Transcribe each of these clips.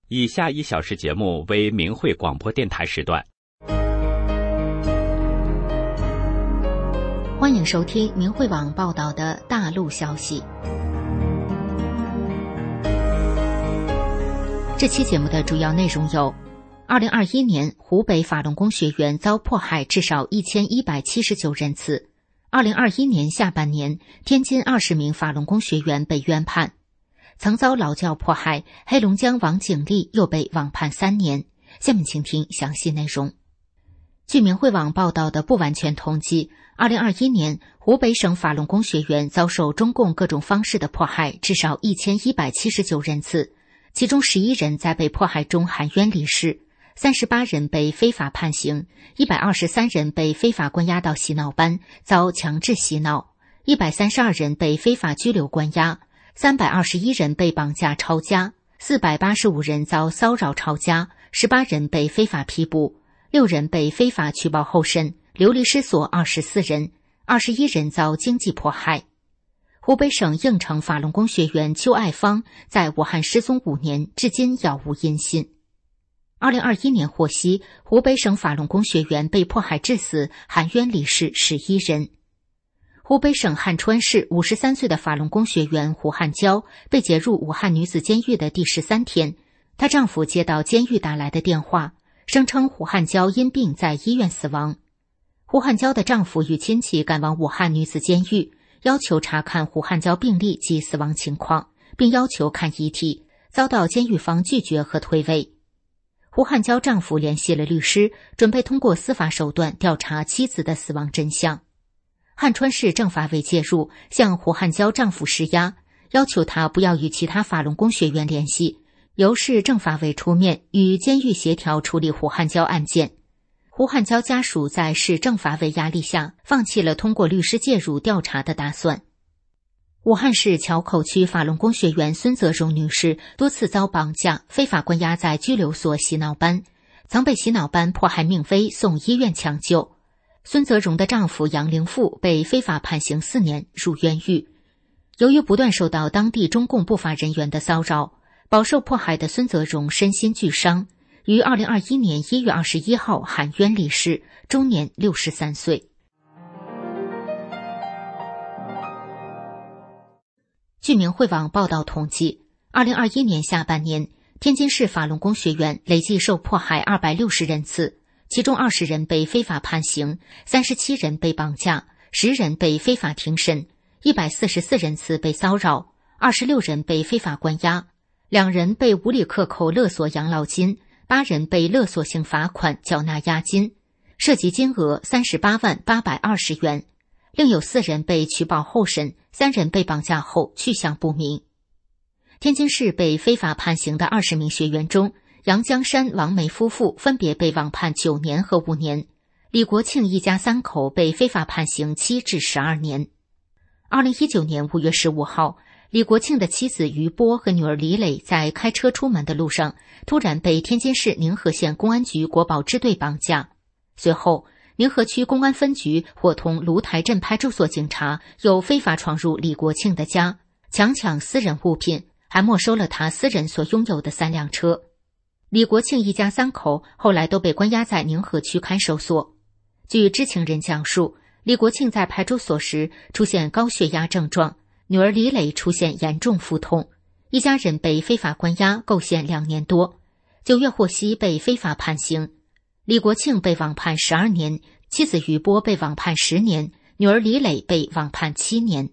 以下1小时节目为明慧广播电台时段。 欢迎收听明慧网报道的大陆消息。这期节目的主要内容有：2021年湖北法轮功学员遭迫害至少1179人次；2021年下半年，天津20名法轮功学员被冤判；曾遭劳教迫害，黑龙江王景丽又被网判3年。下面请听详细内容。据明慧网报道的不完全统计，2021年湖北省法轮功学员遭受中共各种方式的迫害至少1179人次，其中11人在被迫害中含冤离世，38人被非法判刑，123人被非法关押到洗脑班遭强制洗脑，132人被非法拘留关押，321人被绑架抄家，485人遭骚扰抄家，18人被非法批捕，6人被非法取保候审，流离失所24人，21人遭经济迫害。湖北省应城法轮功学员邱爱芳在武汉失踪5年，至今杳无音信。2021年获悉，湖北省法轮功学员被迫害致死，含冤离世11人。湖北省汉川市53岁的法轮功学员胡汉娇被解入武汉女子监狱的第13天，她丈夫接到监狱打来的电话，声称胡汉娇因病在医院死亡。胡汉娇的丈夫与亲戚赶往武汉女子监狱，要求查看胡汉娇病历及死亡情况，并要求看遗体，遭到监狱方拒绝和推诿。胡汉娇丈夫联系了律师，准备通过司法手段调查妻子的死亡真相。汉川市政法委介入，向胡汉娇丈夫施压，要求他不要与其他法轮功学员联系，由市政法委出面与监狱协调处理胡汉娇案件。胡汉娇家属在市政法委压力下，放弃了通过律师介入调查的打算。武汉市硚口区法轮功学员孙泽荣女士多次遭绑架，非法关押在拘留所洗脑班，曾被洗脑班迫害命危，送医院抢救。孙泽荣的丈夫杨灵富被非法判刑4年，入冤狱。由于不断受到当地中共不法人员的骚扰，饱受迫害的孙泽荣身心俱伤，于2021年1月21号含冤离世，终年63岁。据明慧网报道统计，2021年下半年，天津市法轮功学员累计受迫害260人次，其中20人被非法判刑，37人被绑架，10人被非法庭审，144人次被骚扰，26人被非法关押，2人被无理克扣勒索养老金，8人被勒索性罚款缴纳押金，涉及金额38万820元。另有4人被取保候审，3人被绑架后去向不明。天津市被非法判刑的20名学员中，杨江山、王梅夫妇分别被网判9年和5年，李国庆一家3口被非法判刑7至12年。2019年5月15号，李国庆的妻子于波和女儿李磊在开车出门的路上，突然被天津市宁河县公安局国保支队绑架。随后，宁河区公安分局伙同芦台镇派出所警察又非法闯入李国庆的家，强抢私人物品，还没收了他私人所拥有的3辆车。李国庆一家3口后来都被关押在宁河区看守所。据知情人讲述，李国庆在派出所时出现高血压症状，女儿李磊出现严重腹痛，一家人被非法关押构陷2年多。9月获悉被非法判刑，李国庆被网判12年，妻子于波被网判10年，女儿李磊被网判7年。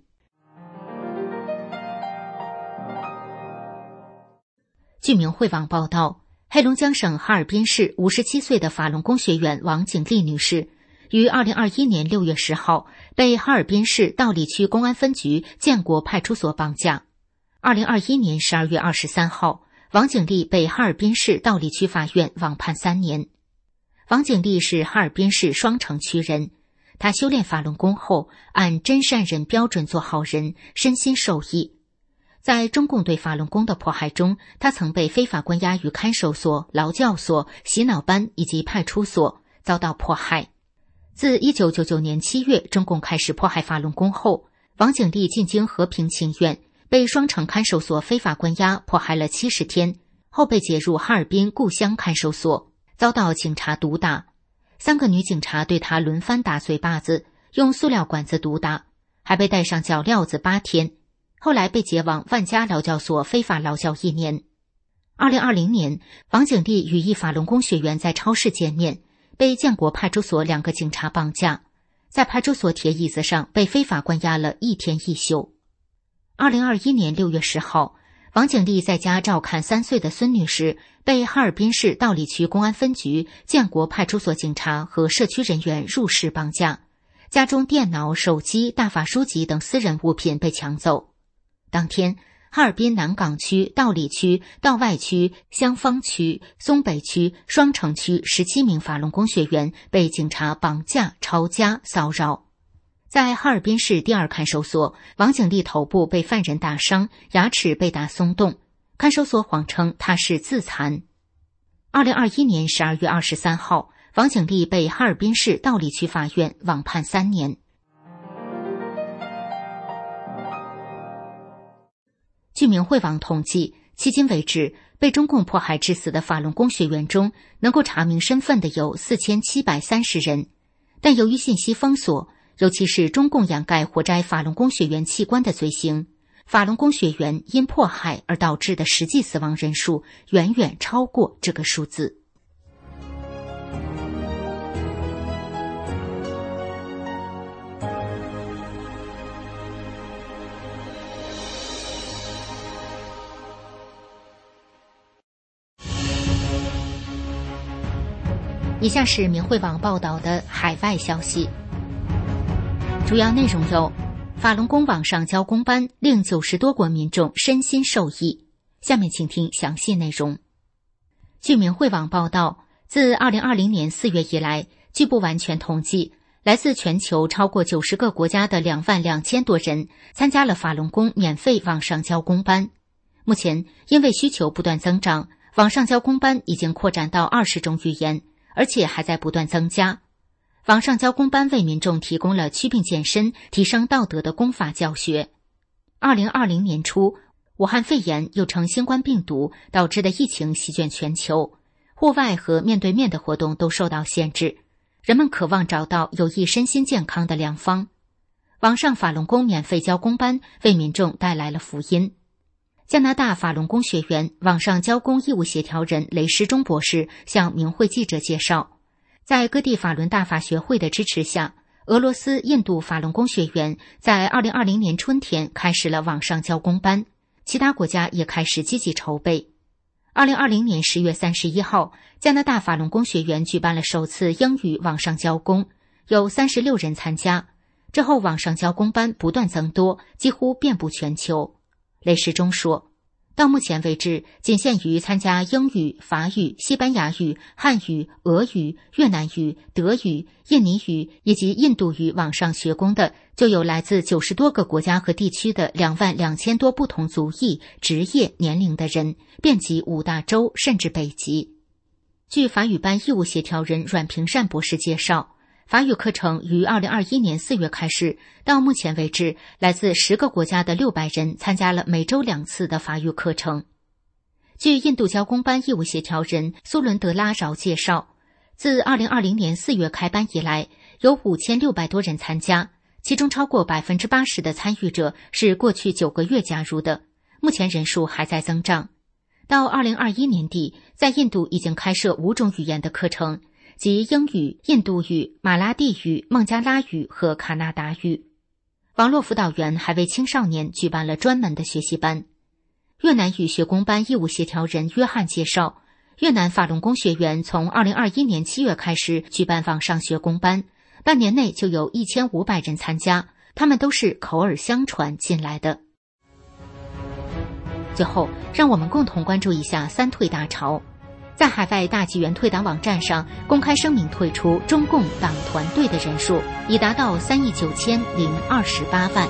据明慧网报道，黑龙江省哈尔滨市57岁的法轮功学员王景丽女士于2021年6月10号被哈尔滨市道里区公安分局建国派出所绑架。2021年12月23号，王景丽被哈尔滨市道里区法院网判3年。王景丽是哈尔滨市双城区人，她修炼法轮功后，按真善人标准做好人，身心受益。在中共对法轮功的迫害中，她曾被非法关押于看守所、劳教所、洗脑班以及派出所，遭到迫害。自1999年7月中共开始迫害法轮功后，王景丽进京和平请愿，被双城看守所非法关押迫害了70天， 后被解入哈尔滨故乡看守所，遭到警察毒打。3个女警察对他轮番打嘴巴子，用塑料管子毒打，还被戴上脚镣子8天。后来被解往万家劳教所非法劳教1年。2020年，王景丽与一法轮功学员在超市见面，被建国派出所2个警察绑架，在派出所铁椅子上被非法关押了1天1宿。2021年6月10号，王景丽在家照看3岁的孙女时，被哈尔滨市道里区公安分局建国派出所警察和社区人员入室绑架，家中电脑、手机、大法书籍等私人物品被抢走。当天，哈尔滨南岗区、道里区、道外区、香坊区、松北区、双城区17名法轮功学员被警察绑架、抄家、骚扰。在哈尔滨市第2看守所，王景丽头部被犯人打伤，牙齿被打松动，看守所谎称他是自残。2021年12月23号，王景丽被哈尔滨市道里区法院网判3年。据明慧网统计，迄今为止，被中共迫害致死的法轮功学员中，能够查明身份的有4730人，但由于信息封锁，尤其是中共掩盖活摘法轮功学员器官的罪行，法轮功学员因迫害而导致的实际死亡人数远远超过这个数字。以下是明慧网报道的海外消息，主要内容有：法轮功网上教功班令90多国民众身心受益。下面请听详细内容。据明慧网报道，自2020年4月以来，据不完全统计，来自全球超过90个国家的22000多人参加了法轮功免费网上教功班。目前，因为需求不断增长，网上教功班已经扩展到20种语言，而且还在不断增加。网上教功班为民众提供了祛病健身、提升道德的功法教学。2020年初，武汉肺炎又称新冠病毒导致的疫情席卷全球，户外和面对面的活动都受到限制，人们渴望找到有益身心健康的良方。网上法轮功免费教功班为民众带来了福音。加拿大法轮功学员网上教功义务协调人雷时中博士向明慧记者介绍，在各地法轮大法学会的支持下，俄罗斯、印度法轮功学员在2020年春天开始了网上教功班，其他国家也开始积极筹备。2020年10月31号，加拿大法轮功学员举办了首次英语网上教功，有36人参加。之后网上教功班不断增多，几乎遍布全球。雷时中说，到目前为止，仅限于参加英语、法语、西班牙语、汉语、俄语、越南语、德语、印尼语以及印度语网上学功的，就有来自90多个国家和地区的22000多不同族裔、职业、年龄的人，遍及5大洲甚至北极。据法语班义务协调人阮平善博士介绍，法语课程于2021年4月开始，到目前为止，来自10个国家的600人参加了每周2次的法语课程。据印度教功班义务协调人苏伦德拉饶介绍，自2020年4月开班以来，有5600多人参加，其中超过80%的参与者是过去9个月加入的，目前人数还在增长。到2021年底，在印度已经开设5种语言的课程，即英语、印度语、马拉地语、孟加拉语和卡纳达语。网络辅导员还为青少年举办了专门的学习班。越南语学功班义务协调人约翰介绍，越南法轮功学员从2021年7月开始举办网上学功班，半年内就有1500人参加，他们都是口耳相传进来的。最后，让我们共同关注一下三退大潮。在海外大纪元退党网站上公开声明退出中共党团队的人数已达到39028万。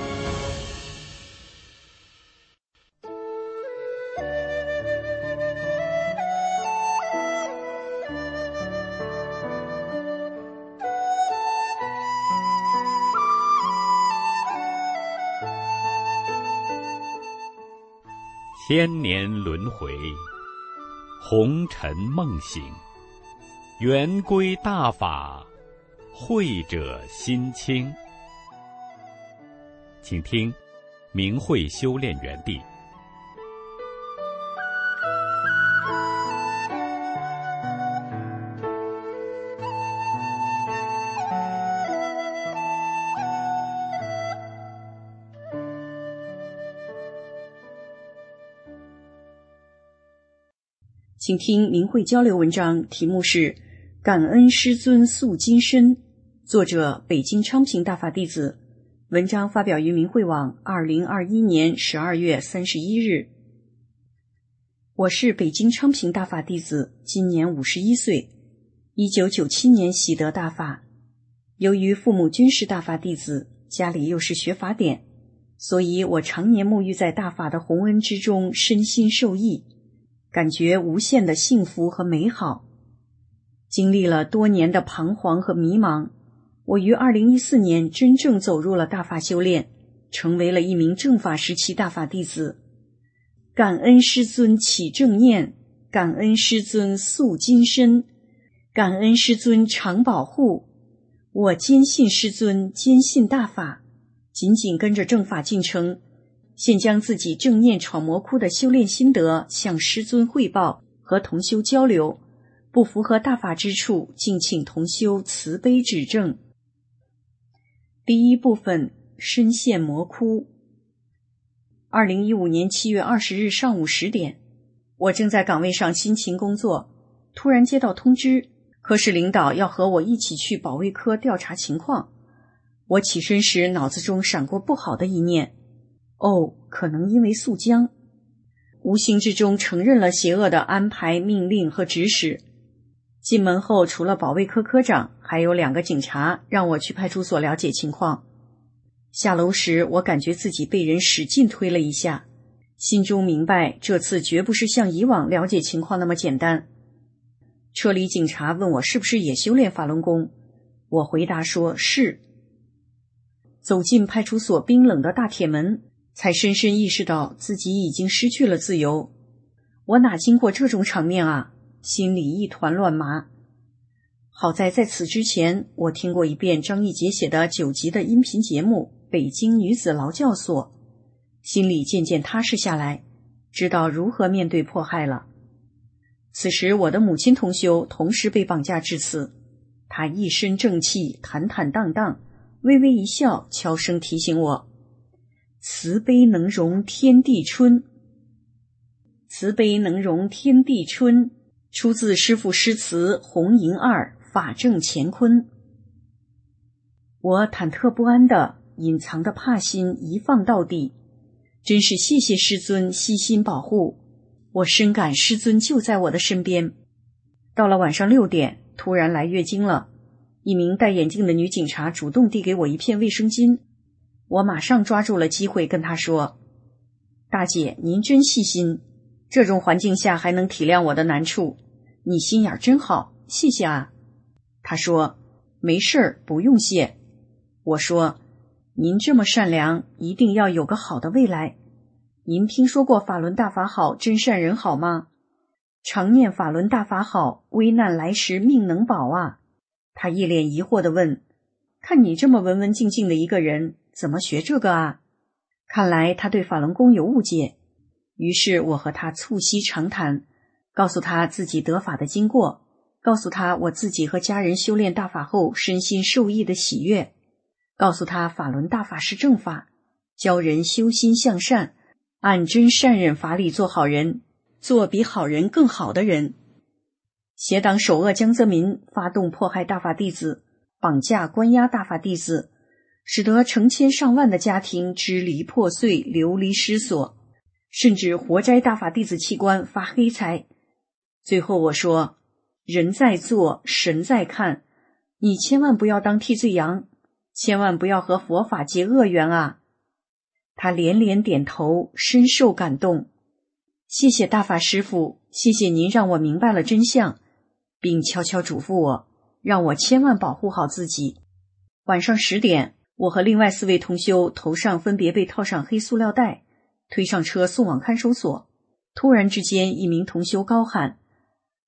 千年轮回， 红尘梦醒，圆归大法，慧者心清。请听明慧修炼园地。 请听明慧交流文章，题目是感恩师尊塑金身，作者北京昌平大法弟子。文章发表于明慧网2021年12月31日。我是北京昌平大法弟子，今年51岁，1997年习得大法。由于父母均是大法弟子，家里又是学法典，所以我常年沐浴在大法的洪恩之中，身心受益，感觉无限的幸福和美好。经历了多年的彷徨和迷茫，我于2014年真正走入了大法修炼，成为了一名正法时期大法弟子。感恩师尊起正念，感恩师尊塑金身，感恩师尊常保护。我坚信师尊，坚信大法，紧紧跟着正法进程，现将自己正念闯魔窟的修炼心得向师尊汇报和同修交流，不符合大法之处，敬请同修慈悲指正。第一部分，深陷魔窟。2015年7月20日上午10点，我正在岗位上辛勤工作，突然接到通知，科室领导要和我一起去保卫科调查情况。我起身时脑子中闪过不好的一念，可能因为速僵，无形之中承认了邪恶的安排、命令和指使。进门后，除了保卫科科长，还有2个警察让我去派出所了解情况。下楼时，我感觉自己被人使劲推了一下，心中明白这次绝不是像以往了解情况那么简单。车里警察问我是不是也修炼法轮功，我回答说是。走进派出所冰冷的大铁门，才深深意识到自己已经失去了自由。我哪经过这种场面啊，心里一团乱麻。好在在此之前，我听过一遍张一杰写的9集的音频节目《北京女子劳教所》，心里渐渐踏实下来，知道如何面对迫害了。此时我的母亲同修同时被绑架至此，她一身正气，坦坦荡荡，微微一笑，悄声提醒我：慈悲能容天地春。慈悲能容天地春，出自师父诗词红银二，法正乾坤。我忐忑不安的隐藏的怕心一放到底，真是谢谢师尊悉心保护，我深感师尊就在我的身边。到了晚上6点，突然来月经了，一名戴眼镜的女警察主动递给我一片卫生巾，我马上抓住了机会跟她说：大姐，您真细心，这种环境下还能体谅我的难处，你心眼真好，谢谢啊。她说：没事儿，不用谢。我说：您这么善良，一定要有个好的未来。您听说过法轮大法好，真善人好吗？常念法轮大法好，危难来时命能保啊。她一脸疑惑地问：看你这么文文静静的一个人，怎么学这个啊？看来她对法轮功有误解。于是我和她促膝长谈，告诉她自己得法的经过，告诉她我自己和家人修炼大法后身心受益的喜悦，告诉她法轮大法是正法，教人修心向善，按真善忍法理做好人，做比好人更好的人。邪党首恶江泽民发动迫害大法弟子，绑架关押大法弟子，使得成千上万的家庭支离破碎，流离失所，甚至活摘大法弟子器官发黑财。最后我说：人在做，神在看，你千万不要当替罪羊，千万不要和佛法结恶缘啊。他连连点头，深受感动。谢谢大法师父，谢谢您让我明白了真相，并悄悄嘱咐我，让我千万保护好自己。晚上10点，我和另外4位同修头上分别被套上黑塑料袋，推上车送往看守所。突然之间，一名同修高喊：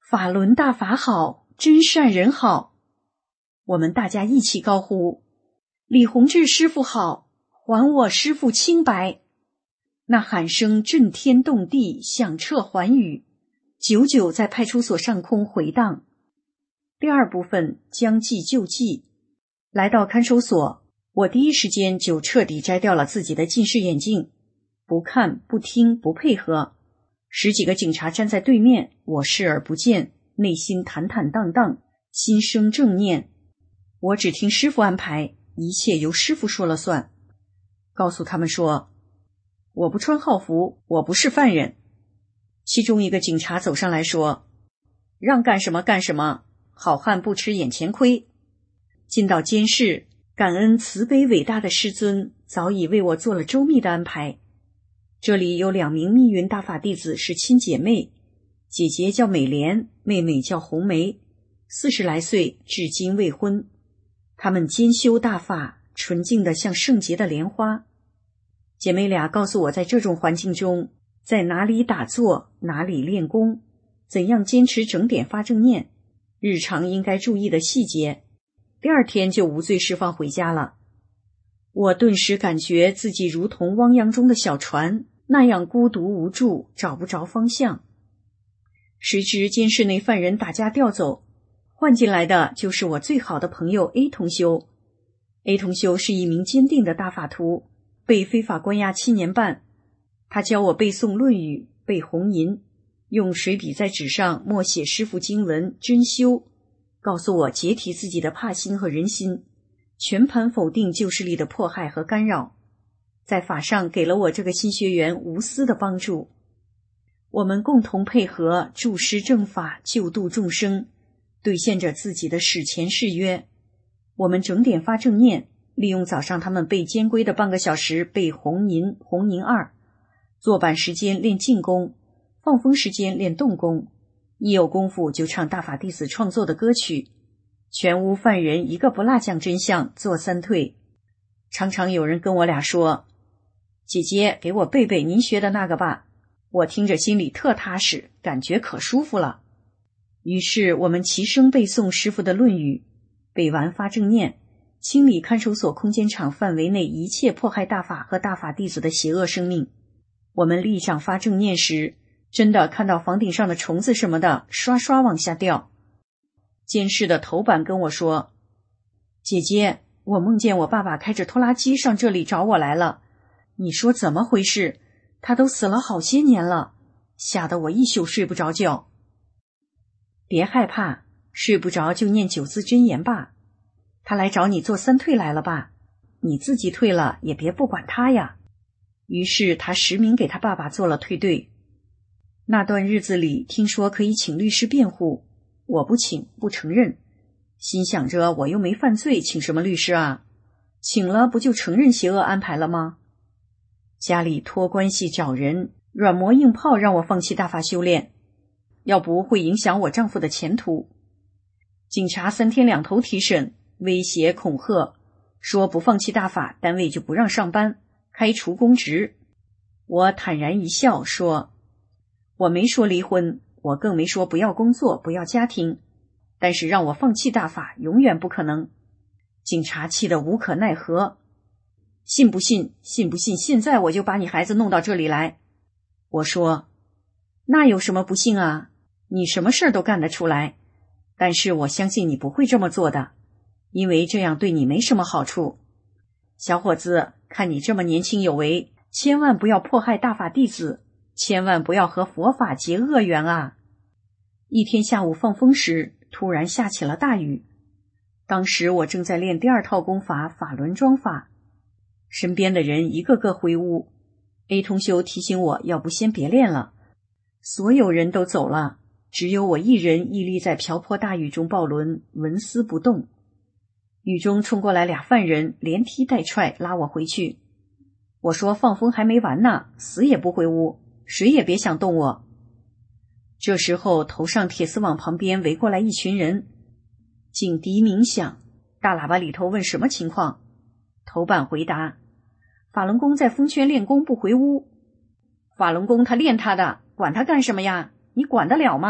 法轮大法好，真善人好。我们大家一起高呼，李洪志师傅好，还我师傅清白。那喊声震天动地，响彻寰宇，久久在派出所上空回荡。第二部分将计就计。来到看守所，我第一时间就彻底摘掉了自己的近视眼镜，不看不听不配合。10几个警察站在对面，我视而不见，内心坦坦荡荡，心生正念。我只听师傅安排，一切由师傅说了算。告诉他们说，我不穿号服，我不是犯人。其中一个警察走上来说，让干什么干什么，好汉不吃眼前亏。进到监室，感恩慈悲伟大的师尊早已为我做了周密的安排。这里有2名密云大法弟子是亲姐妹，姐姐叫美莲，妹妹叫红梅，40来岁，至今未婚。她们兼修大法，纯净的像圣洁的莲花。姐妹俩告诉我，在这种环境中，在哪里打坐，哪里练功，怎样坚持整点发正念，日常应该注意的细节。第2天就无罪释放回家了。我顿时感觉自己如同汪洋中的小船，那样孤独无助，找不着方向。谁知监室内犯人打架调走，换进来的就是我最好的朋友 A 同修。A 同修是一名坚定的大法徒，被非法关押7年半。他教我背诵《论语》，背红吟，用水笔在纸上默写师父经文，真修，告诉我解体自己的怕心和人心，全盘否定旧势力的迫害和干扰，在法上给了我这个新学员无私的帮助。我们共同配合，助师正法，救度众生，兑现着自己的史前誓约。我们整点发正念，利用早上他们背监规的半个小时背红吟2，坐板时间练静功，放风时间练动功，一有功夫就唱大法弟子创作的歌曲，全屋犯人一个不落讲真相，做3退。常常有人跟我俩说，姐姐给我背背您学的那个吧，我听着心里特踏实，感觉可舒服了。于是我们齐声背诵师父的《论语》，背完发正念，清理看守所空间场范围内一切迫害大法和大法弟子的邪恶生命。我们立掌发正念时，真的看到房顶上的虫子什么的刷刷往下掉。监室的头板跟我说，姐姐，我梦见我爸爸开着拖拉机上这里找我来了，你说怎么回事？他都死了好些年了，吓得我一宿睡不着觉。别害怕，睡不着就念9字真言吧。他来找你做3退来了吧？你自己退了也别不管他呀。于是他实名给他爸爸做了退队。那段日子里，听说可以请律师辩护，我不请，不承认，心想着我又没犯罪，请什么律师啊？请了不就承认邪恶安排了吗？家里托关系找人，软磨硬泡让我放弃大法修炼，要不会影响我丈夫的前途。警察3天2头提审，威胁恐吓，说不放弃大法，单位就不让上班，开除公职。我坦然一笑说，我没说离婚，我更没说不要工作，不要家庭，但是让我放弃大法永远不可能。警察气得无可奈何，信不信，信不信现在我就把你孩子弄到这里来。我说，那有什么不信啊？你什么事儿都干得出来，但是我相信你不会这么做的，因为这样对你没什么好处。小伙子，看你这么年轻有为，千万不要迫害大法弟子，千万不要和佛法结恶缘啊。一天下午放风时，突然下起了大雨。当时我正在练第2套功法法轮桩法，身边的人一个个回屋。A 同修提醒我，要不先别练了。所有人都走了，只有我一人屹立在瓢泼大雨中抱轮，纹丝不动。雨中冲过来2犯人，连踢带踹拉我回去。我说放风还没完呢，死也不回屋，谁也别想动我。这时候头上铁丝网旁边围过来一群人，警笛鸣响，大喇叭里头问什么情况。头板回答，法轮功在风圈练功不回屋。法轮功他练他的，管他干什么呀？你管得了吗？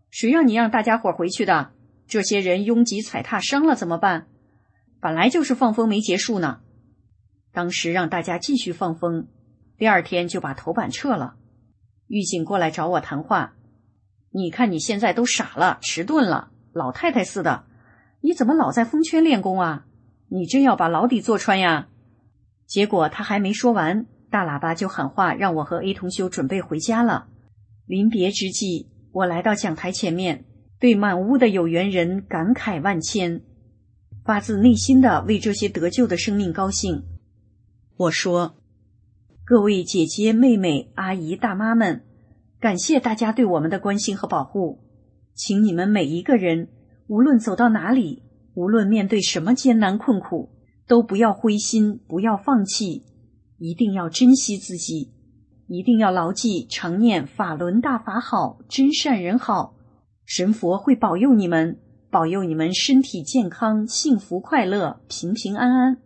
谁让你让大家伙回去的？这些人拥挤踩踏伤了怎么办？本来就是放风没结束呢。当时让大家继续放风，第二天就把头版撤了。狱警过来找我谈话，你看你现在都傻了，迟钝了，老太太似的，你怎么老在风圈练功啊？你真要把牢底坐穿呀？结果他还没说完，大喇叭就喊话让我和 A 同修准备回家了。临别之际，我来到讲台前面，对满屋的有缘人感慨万千，发自内心的为这些得救的生命高兴。我说，各位姐姐、妹妹、阿姨、大妈们，感谢大家对我们的关心和保护，请你们每一个人，无论走到哪里，无论面对什么艰难困苦，都不要灰心，不要放弃，一定要珍惜自己，一定要牢记常念法轮大法好，真善人好，神佛会保佑你们，保佑你们身体健康，幸福快乐，平平安安。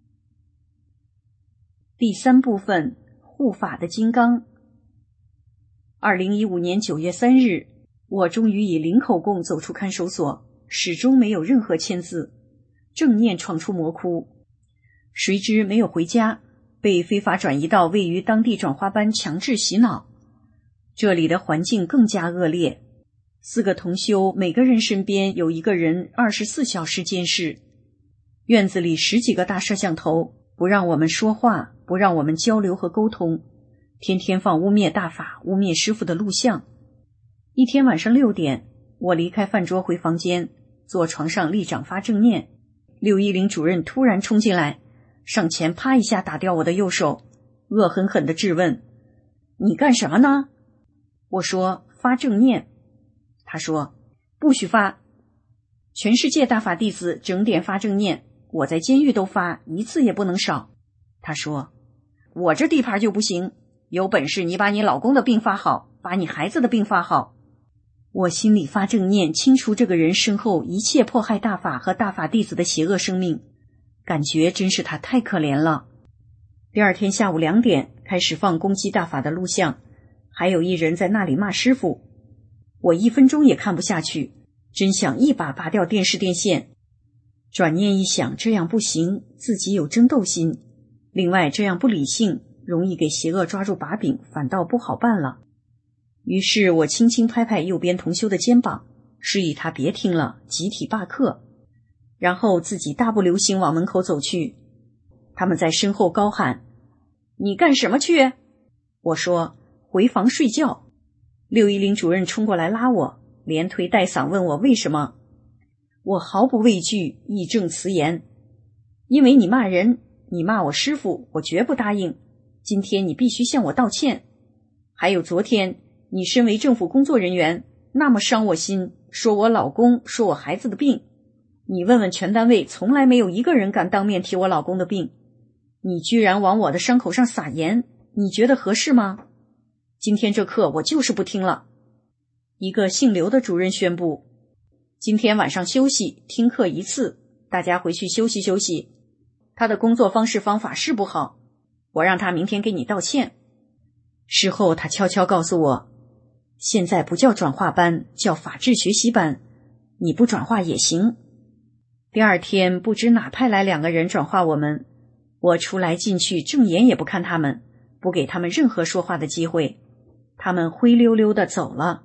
第三部分，护法的金刚。2015年9月3日，我终于以零口供走出看守所，始终没有任何签字，正念闯出魔窟。谁知没有回家，被非法转移到位于当地转化班强制洗脑。这里的环境更加恶劣，4个同修每个人身边有一个人24小时监视，院子里10几个大摄像头，不让我们说话，不让我们交流和沟通，天天放污蔑大法、污蔑师父的录像。一天晚上6点，我离开饭桌回房间，坐床上立掌发正念，610主任突然冲进来，上前啪一下打掉我的右手，恶狠狠地质问，你干什么呢？我说发正念。他说不许发，全世界大法弟子整点发正念，我在监狱都发，一次也不能少。他说我这地盘就不行，有本事你把你老公的病发好，把你孩子的病发好。我心里发正念，清除这个人身后一切迫害大法和大法弟子的邪恶生命，感觉真是他太可怜了。第二天下午2点开始放攻击大法的录像，还有一人在那里骂师父。我1分钟也看不下去，真想一把拔掉电视电线。转念一想，这样不行，自己有争斗心，另外这样不理性，容易给邪恶抓住把柄，反倒不好办了。于是我轻轻拍拍右边同修的肩膀，示意他别听了，集体罢课，然后自己大步流星往门口走去。他们在身后高喊，你干什么去？我说回房睡觉。610主任冲过来拉我，连推带搡问我为什么。我毫不畏惧，义正辞严，因为你骂人，你骂我师父，我绝不答应，今天你必须向我道歉。还有昨天你身为政府工作人员，那么伤我心，说我老公，说我孩子的病，你问问全单位，从来没有一个人敢当面提我老公的病，你居然往我的伤口上撒盐，你觉得合适吗？今天这课我就是不听了。一个姓刘的主任宣布，今天晚上休息，听课1次，大家回去休息休息。他的工作方式方法是不好，我让他明天给你道歉。事后他悄悄告诉我，现在不叫转化班，叫法治学习班，你不转化也行。第二天不知哪派来2个人转化我们，我出来进去正眼也不看他们，不给他们任何说话的机会，他们灰溜溜地走了。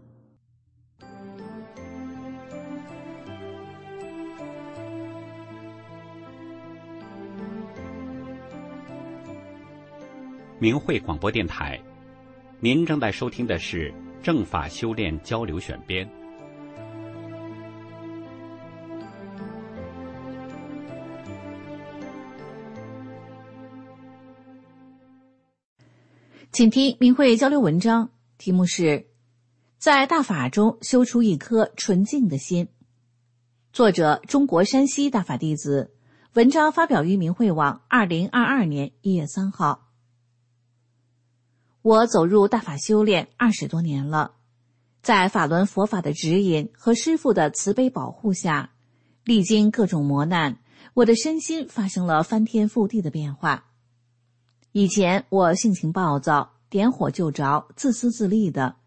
明慧广播电台，您正在收听的是正法修炼交流选编。 请听明慧交流文章，题目是在大法中修出一颗纯净的心，作者中国山西大法弟子，文章发表于明慧网2022年1月3号。我走入大法修炼20多年了，在法轮佛法的指引和师父的慈悲保护下，历经各种磨难，我的身心发生了翻天覆地的变化。以前我性情暴躁，点火就着，自私自利的，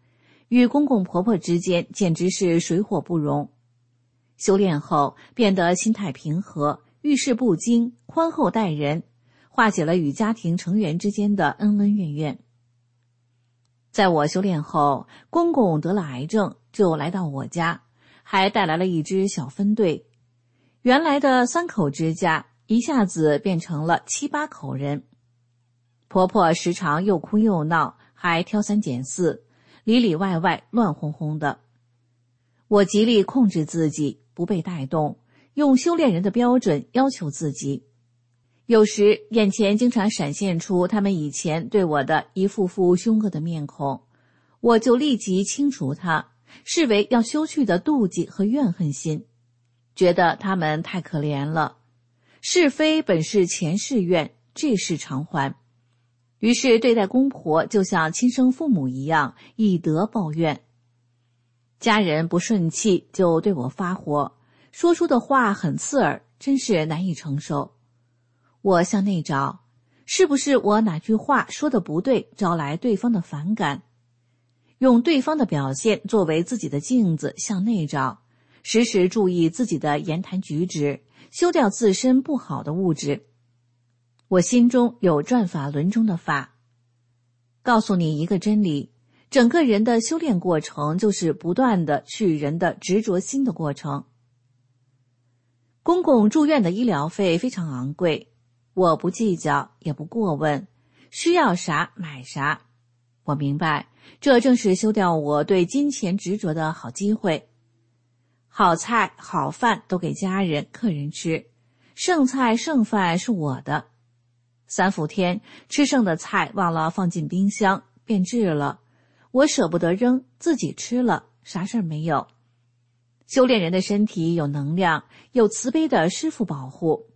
与公公婆婆之间简直是水火不容。修炼后变得心态平和，遇事不惊，宽厚待人，化解了与家庭成员之间的恩恩怨怨。在我修炼后，公公得了癌症，就来到我家，还带来了一支小分队。原来的3口之家一下子变成了7、8口人。婆婆时常又哭又闹，还挑三拣四，里里外外乱哄哄的。我极力控制自己，不被带动，用修炼人的标准要求自己。有时眼前经常闪现出他们以前对我的一副副凶恶的面孔，我就立即清除它，视为要修去的妒忌和怨恨心，觉得他们太可怜了。是非本是前世怨，这世偿还。于是对待公婆就像亲生父母一样，以德报怨。家人不顺气就对我发火，说出的话很刺耳，真是难以承受。我向内找，是不是我哪句话说的不对，招来对方的反感？用对方的表现作为自己的镜子向内找，时时注意自己的言谈举止，修掉自身不好的物质。我心中有转法轮中的法，告诉你一个真理，整个人的修炼过程就是不断的去人的执着心的过程。公公住院的医疗费非常昂贵，我不计较，也不过问，需要啥买啥。我明白，这正是修掉我对金钱执着的好机会。好菜好饭都给家人客人吃，剩菜剩饭是我的。3伏天吃剩的菜忘了放进冰箱，变质了，我舍不得扔，自己吃了，啥事儿没有。修炼人的身体有能量，有慈悲的师父保护。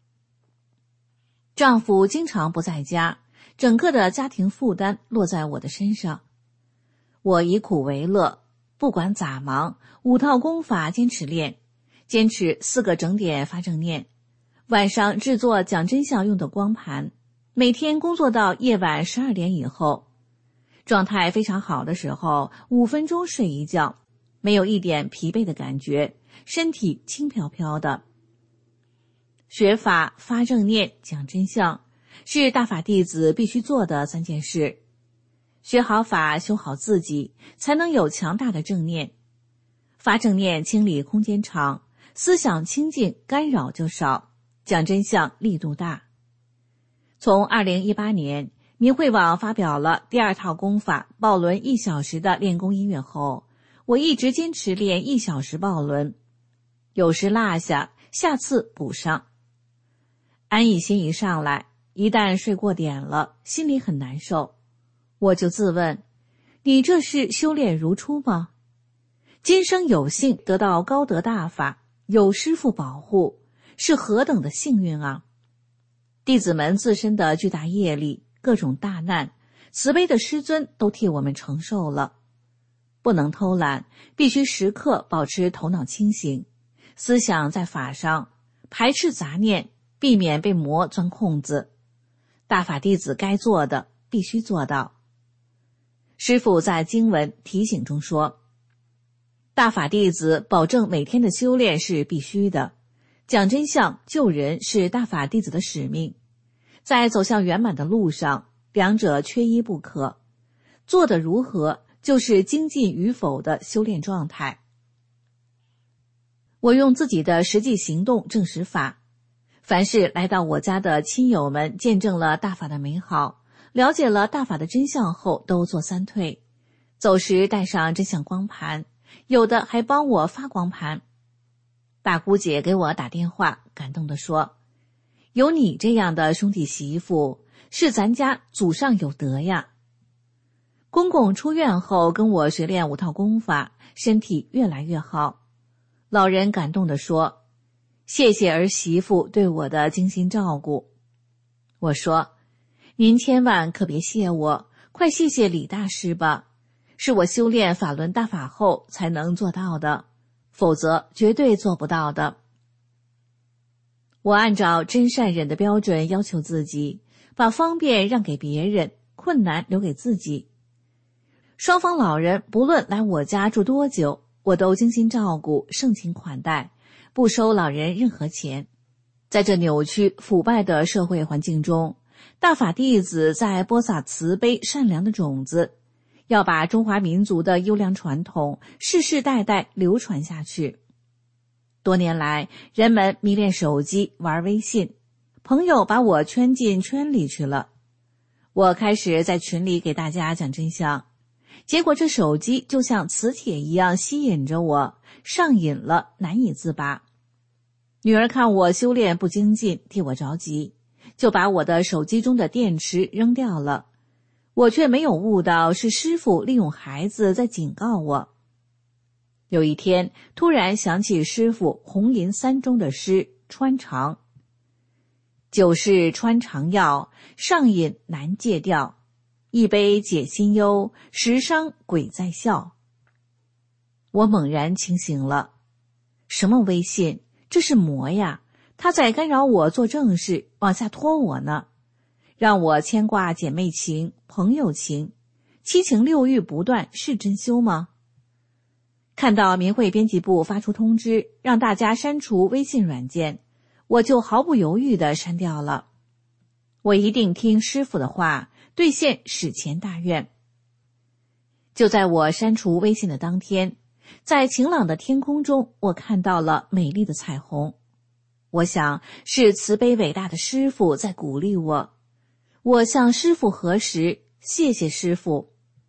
丈夫经常不在家，整个的家庭负担落在我的身上。我以苦为乐，不管咋忙，5套功法坚持练，坚持4个整点发正念，晚上制作讲真相用的光盘，每天工作到夜晚12点以后。状态非常好的时候，5分钟睡一觉，没有一点疲惫的感觉，身体轻飘飘的。学法、发正念、讲真相，是大法弟子必须做的3件事。学好法，修好自己，才能有强大的正念。发正念清理空间场，思想清净，干扰就少，讲真相力度大。从2018年明慧网发表了第2套功法抱轮1小时的练功音乐后，我一直坚持练1小时抱轮，有时落下，下次补上。安逸心一上来，一旦睡过点了，心里很难受。我就自问，你这是修炼如初吗？今生有幸得到高德大法，有师父保护，是何等的幸运啊！弟子们自身的巨大业力，各种大难，慈悲的师尊都替我们承受了。不能偷懒，必须时刻保持头脑清醒，思想在法上，排斥杂念，避免被魔钻空子。大法弟子该做的必须做到。师父在经文提醒中说，大法弟子保证每天的修炼是必须的，讲真相救人是大法弟子的使命。在走向圆满的路上，两者缺一不可。做得如何，就是精进与否的修炼状态。我用自己的实际行动证实法，凡是来到我家的亲友们见证了大法的美好，了解了大法的真相后，都做3退，走时带上真相光盘，有的还帮我发光盘。大姑姐给我打电话，感动地说，有你这样的兄弟媳妇，是咱家祖上有德呀。公公出院后跟我学练5套功法，身体越来越好。老人感动地说，谢谢儿媳妇对我的精心照顾。我说，您千万可别谢我，快谢谢李大师吧，是我修炼法轮大法后才能做到的，否则绝对做不到的。我按照真善忍的标准要求自己，把方便让给别人，困难留给自己。 双方老人不论来我家住多久，我都精心照顾，盛情款待，不收老人任何钱。在这扭曲腐败的社会环境中，大法弟子在播撒慈悲善良的种子，要把中华民族的优良传统世世代代流传下去。多年来，人们迷恋手机，玩微信，朋友把我圈进圈里去了。我开始在群里给大家讲真相，结果这手机就像磁铁一样吸引着我，上瘾了，难以自拔。女儿看我修炼不精进，替我着急，就把我的手机中的电池扔掉了。我却没有悟到是师父利用孩子在警告我。有一天，突然想起师父红林三中的诗穿肠：酒是穿肠药，上瘾难戒掉，一杯解心忧，时伤鬼在笑。我猛然清醒了，什么微信？这是魔呀！他在干扰我做正事，往下拖我呢，让我牵挂姐妹情、朋友情，七情六欲不断，是真修吗？看到民会编辑部发出通知，让大家删除微信软件，我就毫不犹豫地删掉了。我一定听师父的话，兑现史前大愿。就在我删除微信的当天，在晴朗的天空中，我看到了美丽的彩虹。我想是慈悲伟大的师父在鼓励我。我向师父核实，谢谢师父。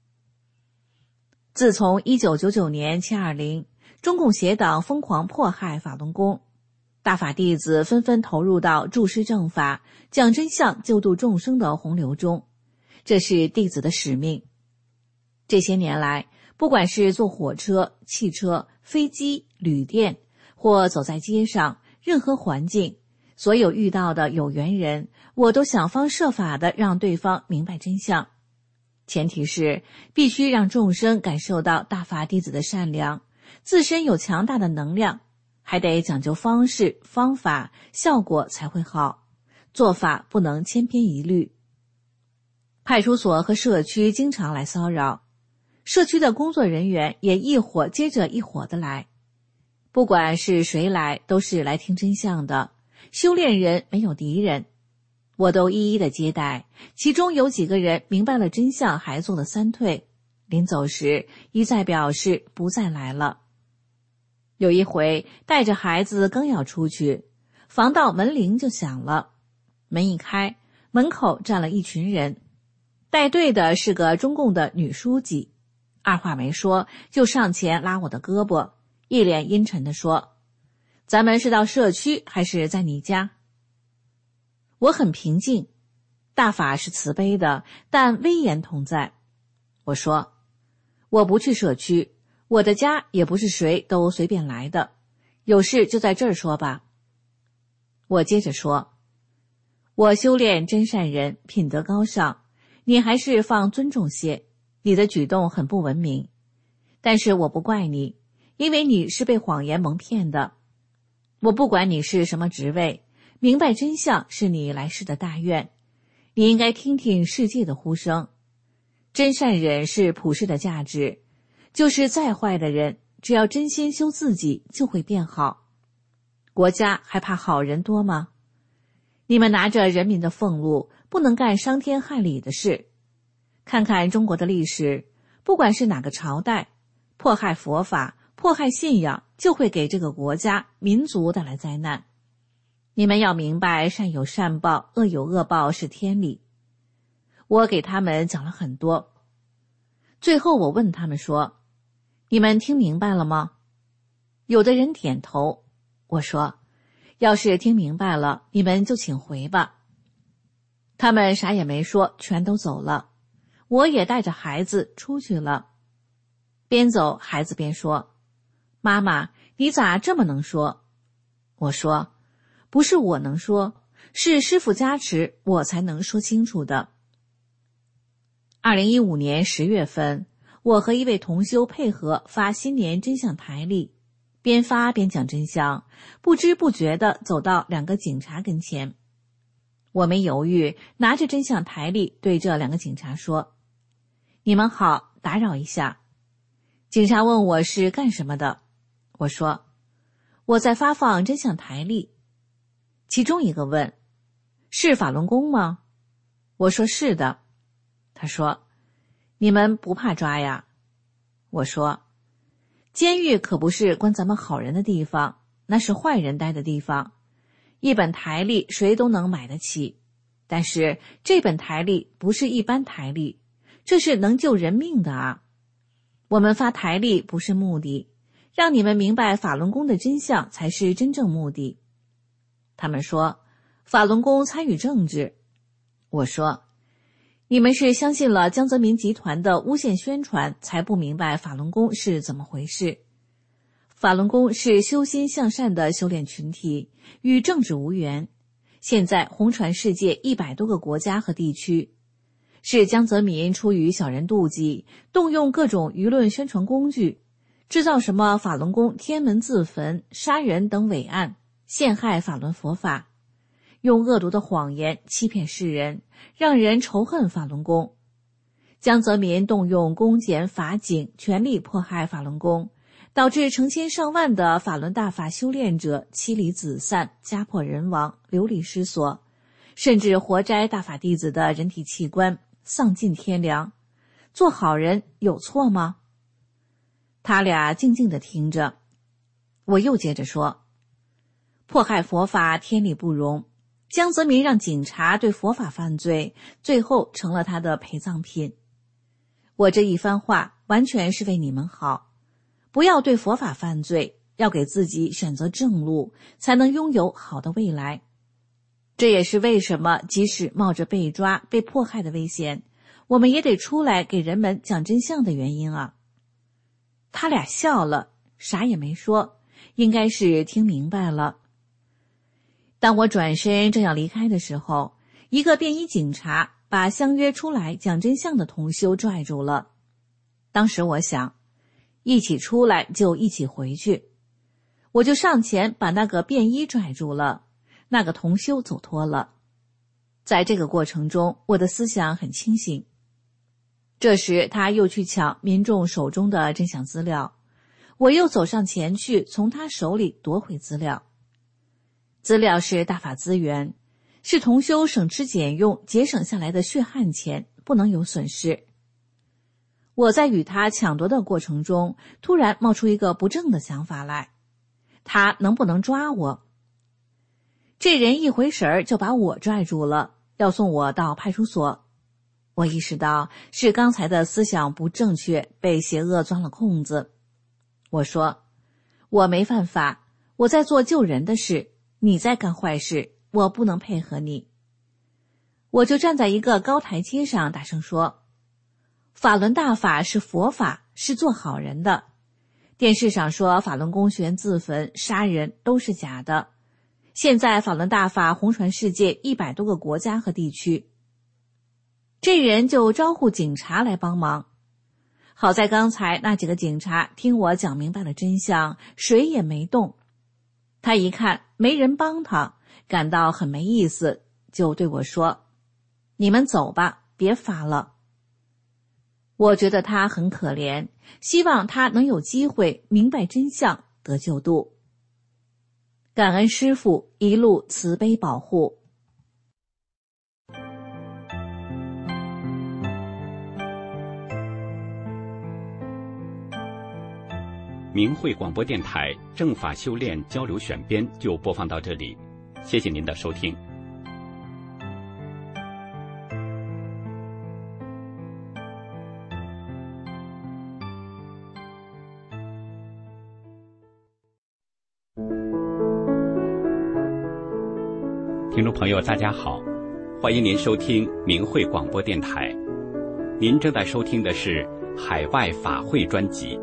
自从1999年720，中共邪党疯狂迫害法轮功，大法弟子纷纷投入到注师正法、讲真相、救度众生的洪流中，这是弟子的使命。这些年来，不管是坐火车、汽车、飞机、旅店，或走在街上，任何环境，所有遇到的有缘人，我都想方设法地让对方明白真相。前提是必须让众生感受到大法弟子的善良，自身有强大的能量，还得讲究方式、方法，效果才会好，做法不能千篇一律。派出所和社区经常来骚扰，社区的工作人员也一伙接着一伙的来，不管是谁来，都是来听真相的。修炼人没有敌人，我都一一的接待。其中有几个人明白了真相，还做了3退，临走时一再表示不再来了。有一回带着孩子刚要出去，防盗门铃就响了，门一开，门口站了一群人，带队的是个中共的女书记，二话没说就上前拉我的胳膊，一脸阴沉地说：咱们是到社区还是在你家？我很平静，大法是慈悲的，但威严同在。我说，我不去社区，我的家也不是谁都随便来的，有事就在这儿说吧。我接着说，我修炼真善人，品德高尚，你还是放尊重些，你的举动很不文明，但是我不怪你，因为你是被谎言蒙骗的。我不管你是什么职位，明白真相是你来世的大愿，你应该听听世界的呼声。真善忍是普世的价值，就是再坏的人，只要真心修自己，就会变好。国家还怕好人多吗？你们拿着人民的俸禄，不能干伤天害理的事。看看中国的历史，不管是哪个朝代，迫害佛法、迫害信仰，就会给这个国家、民族带来灾难。你们要明白，善有善报，恶有恶报是天理。我给他们讲了很多。最后我问他们说，你们听明白了吗？有的人点头。我说，要是听明白了，你们就请回吧。他们啥也没说，全都走了。我也带着孩子出去了。边走孩子边说，妈妈，你咋这么能说？我说，不是我能说，是师父加持，我才能说清楚的。2015年10月份，我和一位同修配合发新年真相台历，边发边讲真相，不知不觉地走到2个警察跟前。我没犹豫，拿着真相台历对这2个警察说， 你们好，打扰一下。警察问我是干什么的，我说我在发放真相台历。其中一个问，是法轮功吗？我说是的。他说，你们不怕抓呀？我说，监狱可不是关咱们好人的地方，那是坏人待的地方。一本台历谁都能买得起，但是这本台历不是一般台历，这是能救人命的啊。我们发台历不是目的，让你们明白法轮功的真相才是真正目的。他们说，法轮功参与政治。我说，你们是相信了江泽民集团的诬陷宣传，才不明白法轮功是怎么回事。法轮功是修心向善的修炼群体，与政治无缘，现在红传世界100多个国家和地区，是江泽民出于小人妒忌，动用各种舆论宣传工具，制造什么法轮功天门自焚、杀人等伪案，陷害法轮佛法，用恶毒的谎言欺骗世人，让人仇恨法轮功。江泽民动用公检法警全力迫害法轮功，导致成千上万的法轮大法修炼者妻离子散、家破人亡、流离失所，甚至活摘大法弟子的人体器官，丧尽天良。做好人有错吗？他俩静静地听着。我又接着说，迫害佛法天理不容，江泽民让警察对佛法犯罪，最后成了他的陪葬品。我这一番话完全是为你们好，不要对佛法犯罪，要给自己选择正路，才能拥有好的未来。这也是为什么即使冒着被抓、被迫害的危险，我们也得出来给人们讲真相的原因啊。他俩笑了，啥也没说，应该是听明白了。当我转身正要离开的时候，一个便衣警察把相约出来讲真相的同修拽住了。当时我想，一起出来就一起回去，我就上前把那个便衣拽住了，那个同修走脱了。在这个过程中，我的思想很清醒。这时他又去抢民众手中的真相资料，我又走上前去从他手里夺回资料。资料是大法资源，是同修省吃俭用节省下来的血汗钱，不能有损失。我在与他抢夺的过程中，突然冒出一个不正的想法来，他能不能抓我？这人一回神儿就把我拽住了，要送我到派出所。我意识到是刚才的思想不正确，被邪恶钻了空子。我说，我没犯法，我在做救人的事，你在干坏事，我不能配合你。我就站在一个高台阶上大声说，法轮大法是佛法，是做好人的。电视上说法轮功学员自焚、杀人都是假的。现在法轮大法红传世界100多个国家和地区。这人就招呼警察来帮忙。好在刚才那几个警察听我讲明白了真相，谁也没动。他一看没人帮他，感到很没意思，就对我说，你们走吧，别发了。我觉得他很可怜，希望他能有机会明白真相，得救度。感恩师父一路慈悲保护。 明慧广播电台正法修炼交流选编就播放到这里，谢谢您的收听。听众朋友大家好，欢迎您收听明慧广播电台，您正在收听的是海外法会专辑。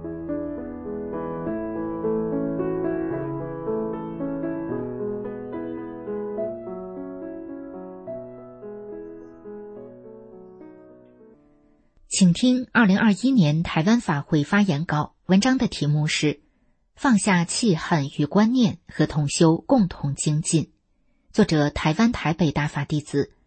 请听2021年台湾法会发言稿，文章的题目是放下气恨与观念，和同修共同精进。作者台湾台北大法弟子，文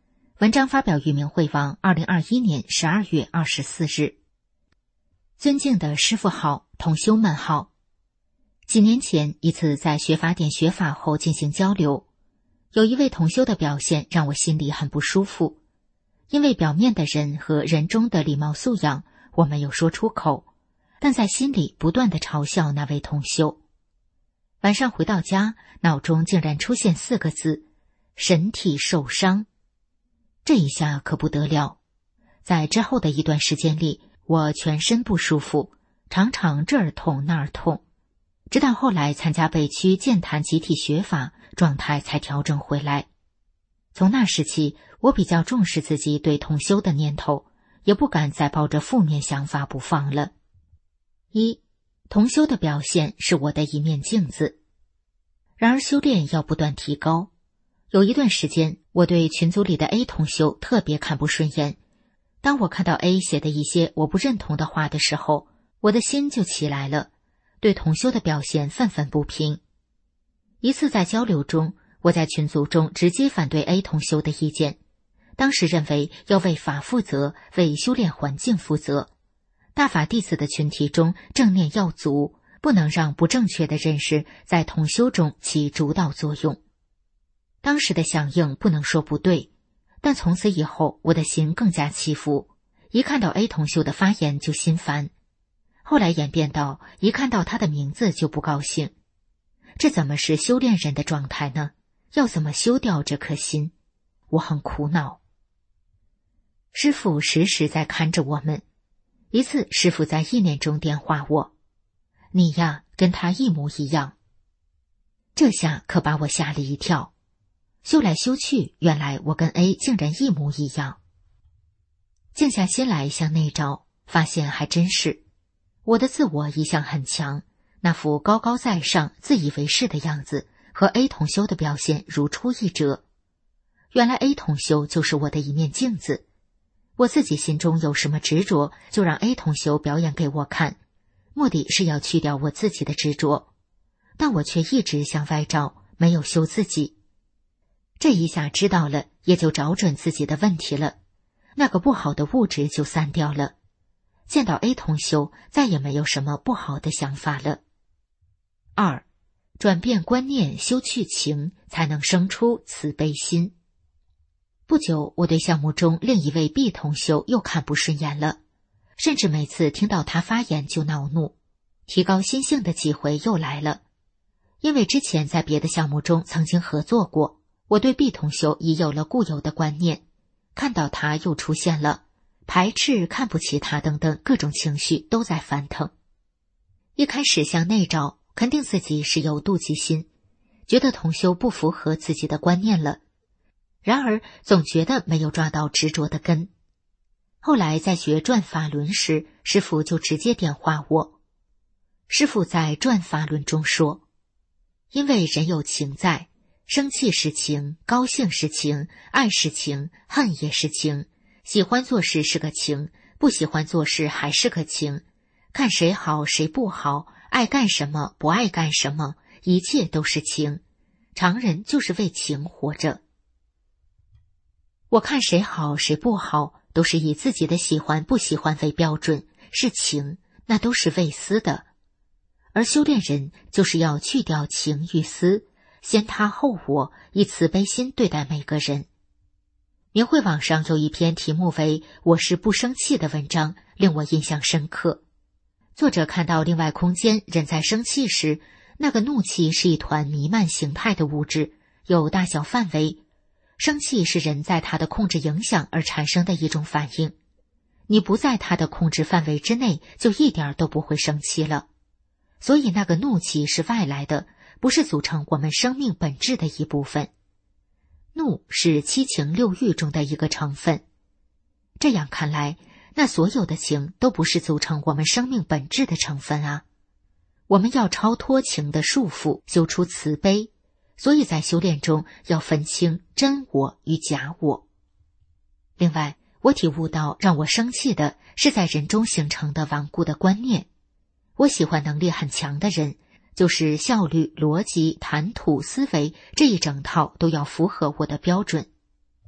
文章发表于明慧网2021年12月24日。尊敬的师父好，同修们好。几年前一次在学法典学法后进行交流，有一位同修的表现让我心里很不舒服。因为表面的人和人中的礼貌素养我没有说出口，但在心里不断地嘲笑那位同修。晚上回到家，脑中竟然出现4个字：身体受伤。这一下可不得了，在之后的一段时间里，我全身不舒服，常常这儿痛那儿痛，直到后来参加北区健谈集体学法，状态才调整回来。从那时起，我比较重视自己对同修的念头，也不敢再抱着负面想法不放了。1. 同修的表现是我的一面镜子。然而修炼要不断提高。有一段时间，我对群组里的 A 同修特别看不顺眼。当我看到 A 写的一些我不认同的话的时候，我的心就起来了，对同修的表现愤愤不平。一次在交流中，我在群组中直接反对 A 同修的意见，当时认为要为法负责，为修炼环境负责。大法弟子的群体中正念要足，不能让不正确的认识在同修中起主导作用。当时的响应不能说不对，但从此以后我的心更加起伏，一看到 A 同修的发言就心烦，后来演变到一看到他的名字就不高兴。这怎么是修炼人的状态呢？要怎么修掉这颗心？我很苦恼。师父时时在看着我们。一次师父在意念中电话我：你呀，跟他一模一样。这下可把我吓了一跳。修来修去，原来我跟 A 竟然一模一样。静下心来向内照，发现还真是。我的自我一向很强，那副高高在上、自以为是的样子和 A 同修的表现如出一辙。原来 A 同修就是我的一面镜子。我自己心中有什么执着，就让 A 同修表演给我看，目的是要去掉我自己的执着。但我却一直向外照，没有修自己。这一下知道了，也就找准自己的问题了，那个不好的物质就散掉了。见到 A 同修，再也没有什么不好的想法了。2. 转变观念，修去情，才能生出慈悲心。不久，我对项目中另一位 B 同修又看不顺眼了，甚至每次听到他发言就恼怒。提高心性的机会又来了。因为之前在别的项目中曾经合作过，我对 B 同修已有了固有的观念，看到他又出现了排斥、看不起他等等各种情绪都在翻腾。一开始向内照，肯定自己是有妒忌心，觉得同修不符合自己的观念了，然而总觉得没有抓到执着的根。后来在学转法轮时，师父就直接点化我。师父在转法轮中说，因为人有情在，生气是情，高兴是情，爱是情，恨也是情，喜欢做事是个情，不喜欢做事还是个情，看谁好谁不好，爱干什么不爱干什么，一切都是情，常人就是为情活着。我看谁好谁不好，都是以自己的喜欢不喜欢为标准，是情，那都是为私的。而修炼人就是要去掉情与私，先他后我，以慈悲心对待每个人。明慧网上有一篇题目为“我是不生气”的文章，令我印象深刻。作者看到另外空间人在生气时，那个怒气是一团弥漫形态的物质，有大小范围。生气是人在他的控制影响而产生的一种反应，你不在他的控制范围之内，就一点都不会生气了。所以那个怒气是外来的，不是组成我们生命本质的一部分。怒是七情六欲中的一个成分。这样看来，那所有的情都不是组成我们生命本质的成分啊。我们要超脱情的束缚，修出慈悲，所以在修炼中要分清真我与假我。另外，我体悟到让我生气的是在人中形成的顽固的观念。我喜欢能力很强的人，就是效率、逻辑、谈吐、思维这一整套都要符合我的标准。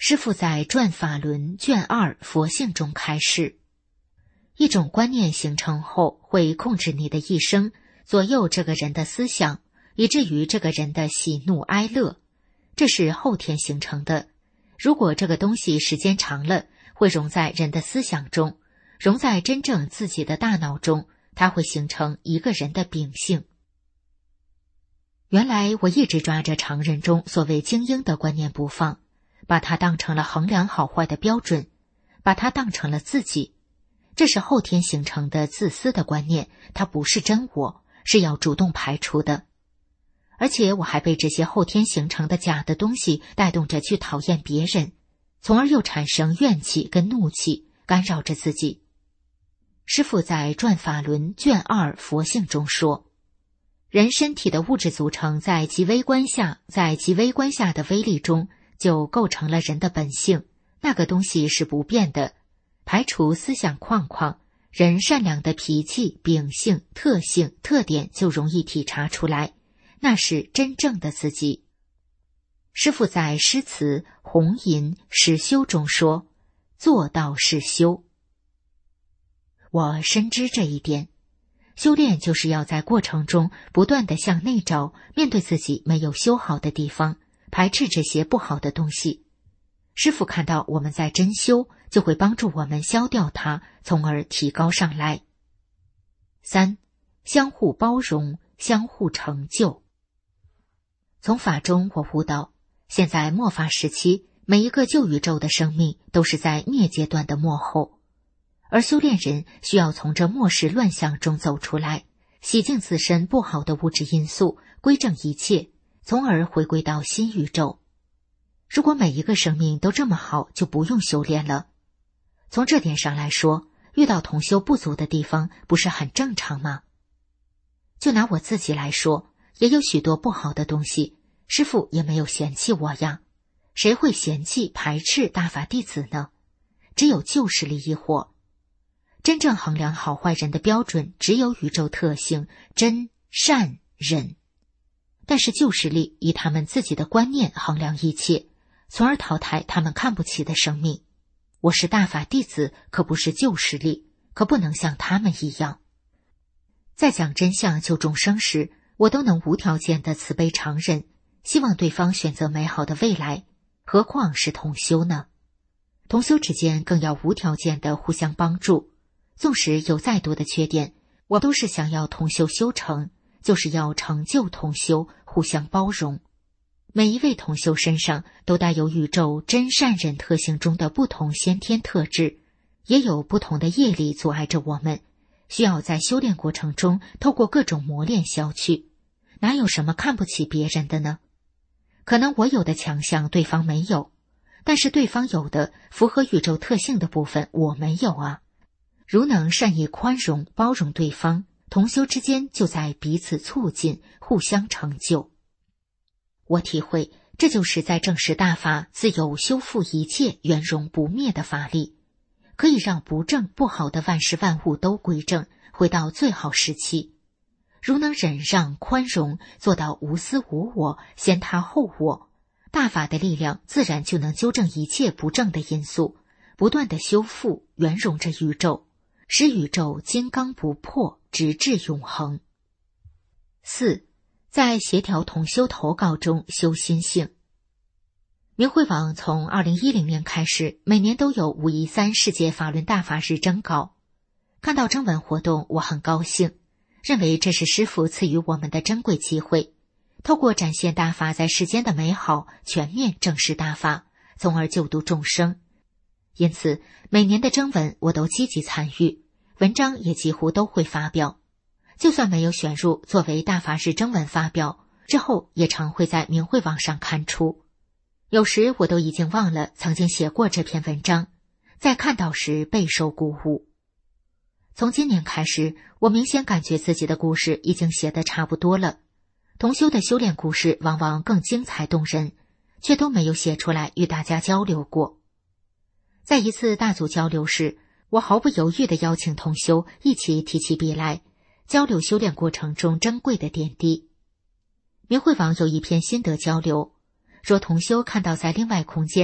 师父在《转法轮》卷2佛性中开示，一种观念形成后会控制你的一生，左右这个人的思想，以至于这个人的喜怒哀乐，这是后天形成的。如果这个东西时间长了，会融在人的思想中，融在真正自己的大脑中，它会形成一个人的秉性。原来我一直抓着常人中所谓精英的观念不放，把它当成了衡量好坏的标准，把它当成了自己。这是后天形成的自私的观念，它不是真我，是要主动排除的。而且我还被这些后天形成的假的东西带动着去讨厌别人，从而又产生怨气跟怒气，干扰着自己。师父在《转法轮》卷2佛性中说，人身体的物质组成在极微观下，在极微观下的微粒中就构成了人的本性，那个东西是不变的。排除思想框框，人善良的脾气、秉性、特性、特点就容易体察出来，那是真正的自己。师父在诗词红吟实修中说，做到是修。我深知这一点，修炼就是要在过程中不断地向内找，面对自己没有修好的地方，排斥这些不好的东西。师父看到我们在真修，就会帮助我们消掉它，从而提高上来。3. 相互包容，相互成就。从法中我悟到，现在末法时期，每一个旧宇宙的生命都是在灭阶段的末后，而修炼人需要从这末世乱象中走出来，洗净自身不好的物质因素，归正一切，从而回归到新宇宙。如果每一个生命都这么好，就不用修炼了。从这点上来说，遇到同修不足的地方，不是很正常吗？就拿我自己来说，也有许多不好的东西，师父也没有嫌弃我呀。谁会嫌弃排斥大法弟子呢？只有旧势力一伙。真正衡量好坏人的标准，只有宇宙特性真善忍。但是旧势力以他们自己的观念衡量一切，从而淘汰他们看不起的生命。我是大法弟子，可不是旧势力，可不能像他们一样。在讲真相救众生时，我都能无条件的慈悲常忍，希望对方选择美好的未来，何况是同修呢？同修之间更要无条件的互相帮助，纵使有再多的缺点，我都是想要同修修成，就是要成就同修，互相包容。每一位同修身上都带有宇宙真善忍特性中的不同先天特质，也有不同的业力阻碍着我们，需要在修炼过程中透过各种磨练消去。哪有什么看不起别人的呢？可能我有的强项对方没有，但是对方有的符合宇宙特性的部分我没有啊。如能善意宽容包容对方，同修之间就在彼此促进，互相成就。我体会，这就是在正视大法自有修复一切圆融不灭的法力，可以让不正不好的万事万物都归正，回到最好时期。如能忍让宽容，做到无私无我，先他后我，大法的力量自然就能纠正一切不正的因素，不断的修复圆融着宇宙，使宇宙金刚不破，直至永恒。4. 在协调同修投稿中修心性。明慧网从2010年开始，每年都有513世界法轮大法日征稿。看到征文活动，我很高兴，认为这是师父赐予我们的珍贵机会，透过展现大法在世间的美好，全面正视大法，从而救度众生。因此，每年的征文我都积极参与，文章也几乎都会发表。就算没有选入作为大法日征文发表，之后也常会在明慧网上刊出。有时我都已经忘了曾经写过这篇文章，在看到时备受鼓舞。从今年开始，我明显感觉自己的故事已经写得差不多了。同修的修炼故事往往更精彩动人，却都没有写出来与大家交流过。在一次大组交流时，我毫不犹豫地邀请同修一起提起笔来，交流修炼过程中珍贵的点滴。明慧网有一篇心得交流，说同修看到在另外空间，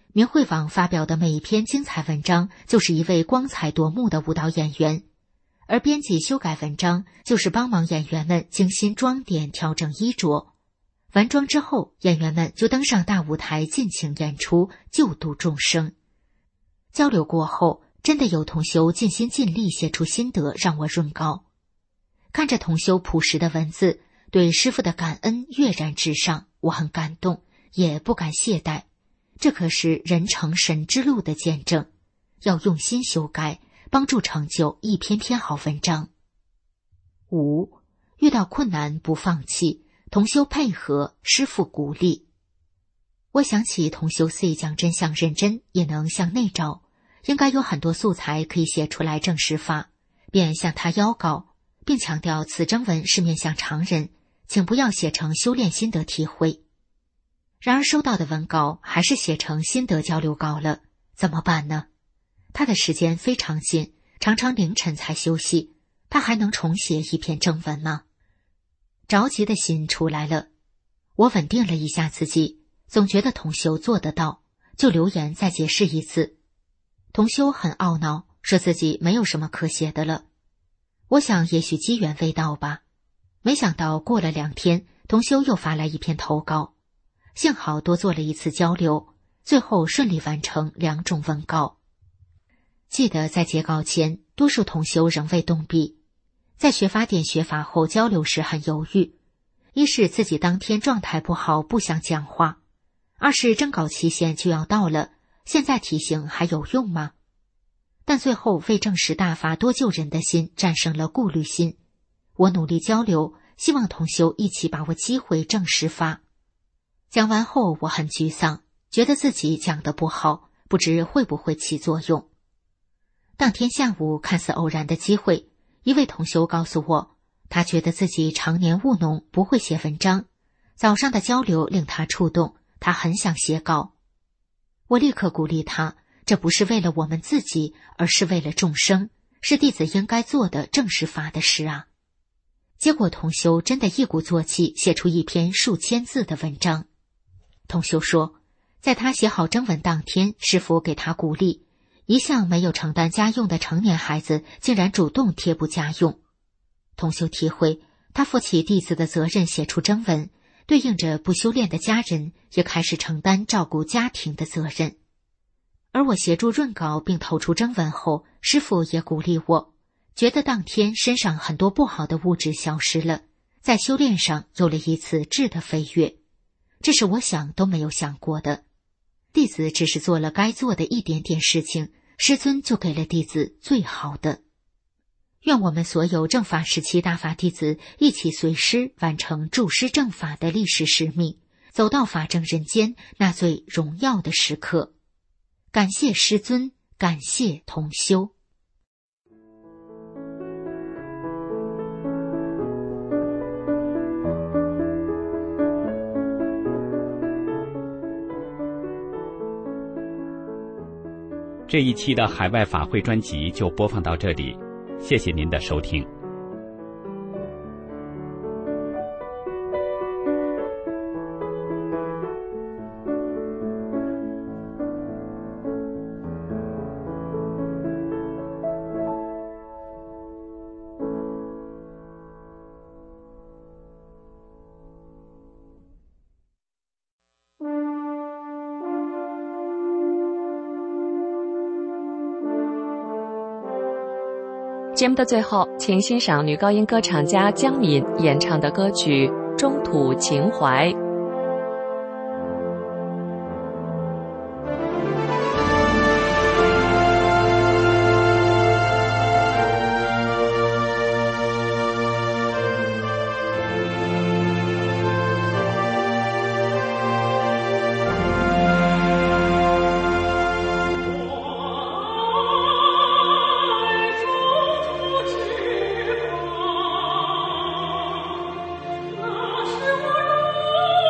明慧网发表的每一篇精彩文章就是一位光彩夺目的舞蹈演员，而编辑修改文章就是帮忙演员们精心装点调整衣着。完妆之后，演员们就登上大舞台尽情演出，救度众生。交流过后，真的有同修尽心尽力写出心得，让我润稿。看着同修朴实的文字，对师父的感恩跃然纸上，我很感动，也不敢懈怠。这可是人成神之路的见证，要用心修改，帮助成就一篇篇好文章。5. 遇到困难不放弃，同修配合，师父鼓励。我想起同修虽讲真相认真，也能向内照，应该有很多素材可以写出来证实法，便向他邀稿，并强调此征文是面向常人，请不要写成修炼心得体会。然而收到的文稿还是写成心得交流稿了，怎么办呢？他的时间非常紧，常常凌晨才休息，他还能重写一篇征文吗？着急的心出来了，我稳定了一下自己，总觉得同修做得到，就留言再解释一次。同修很懊恼，说自己没有什么可写的了。我想也许机缘未到吧。没想到过了2天，同修又发来一篇投稿，幸好多做了一次交流，最后顺利完成2种文稿。记得在截稿前，多数同修仍未动笔。在学法典学法后交流时很犹豫，一是自己当天状态不好，不想讲话；二是征稿期限就要到了，现在提醒还有用吗？但最后为证实大法多救人的心战胜了顾虑心，我努力交流，希望同修一起把握机会证实法。讲完后我很沮丧，觉得自己讲得不好，不知会不会起作用。当天下午看似偶然的机会，一位同修告诉我，他觉得自己常年务农，不会写文章，早上的交流令他触动，他很想写稿。我立刻鼓励他，这不是为了我们自己，而是为了众生，是弟子应该做的正是法的事啊。结果同修真的一鼓作气写出一篇数千字的文章。同修说，在他写好征文当天，师父给他鼓励，一向没有承担家用的成年孩子竟然主动贴补家用。同修体会，他负起弟子的责任写出征文，对应着不修炼的家人也开始承担照顾家庭的责任。而我协助润稿并投出征文后，师父也鼓励我，觉得当天身上很多不好的物质消失了，在修炼上有了一次质的飞跃，这是我想都没有想过的。弟子只是做了该做的一点点事情，师尊就给了弟子最好的。愿我们所有正法时期大法弟子一起随师完成助师正法的历史使命，走到法正人间那最荣耀的时刻。感谢师尊，感谢同修。 这一期的海外法会专辑就播放到这里，谢谢您的收听。 节目的最后，请欣赏女高音歌唱家江敏演唱的歌曲《中土情怀》。 是我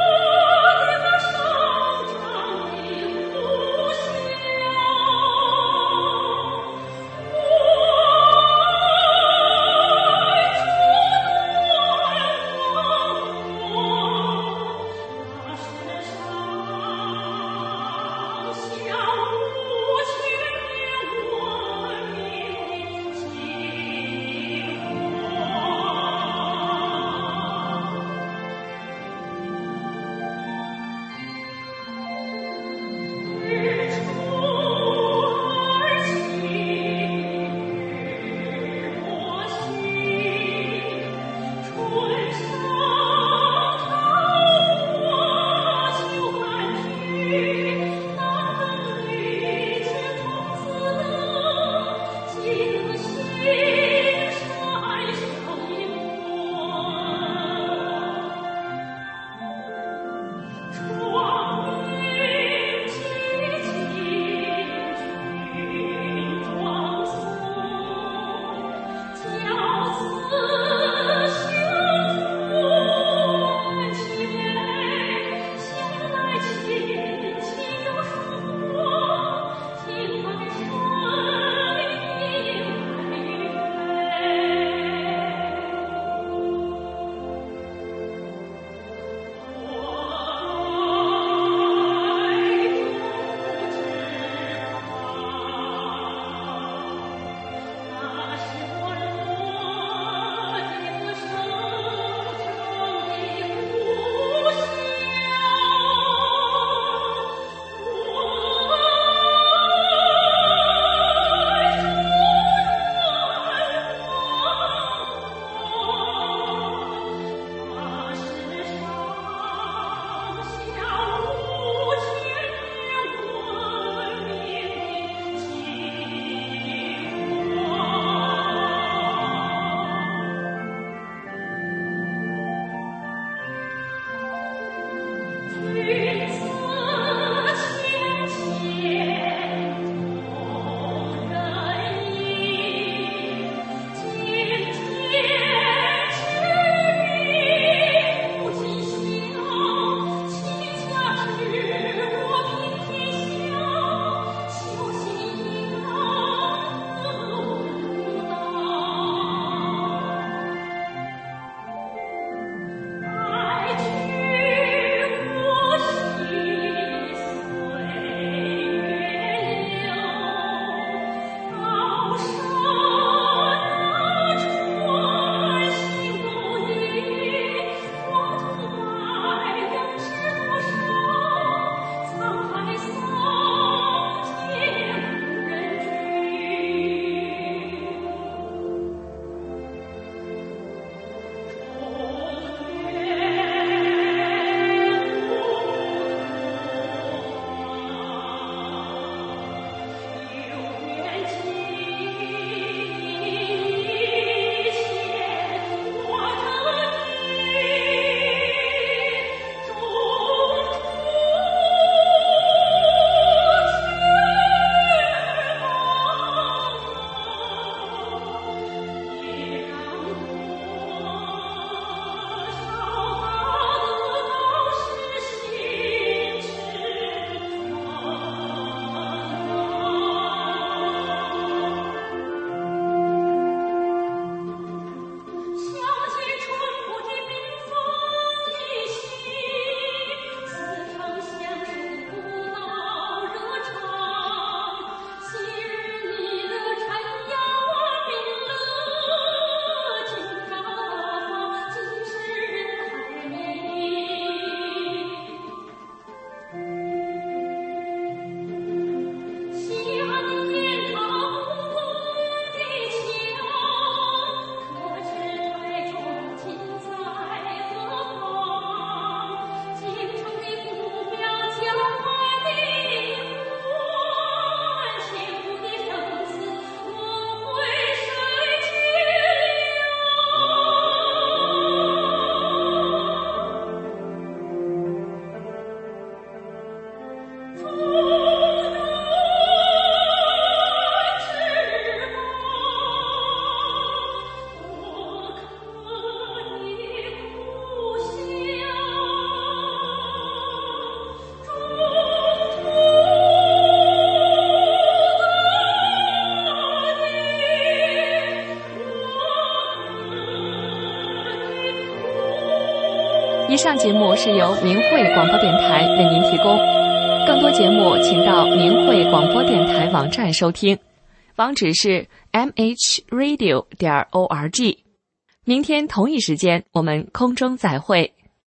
以上节目是由明慧广播电台为您提供，更多节目请到明慧广播电台网站收听，网址是 mhradio.org。明天同一时间我们空中再会。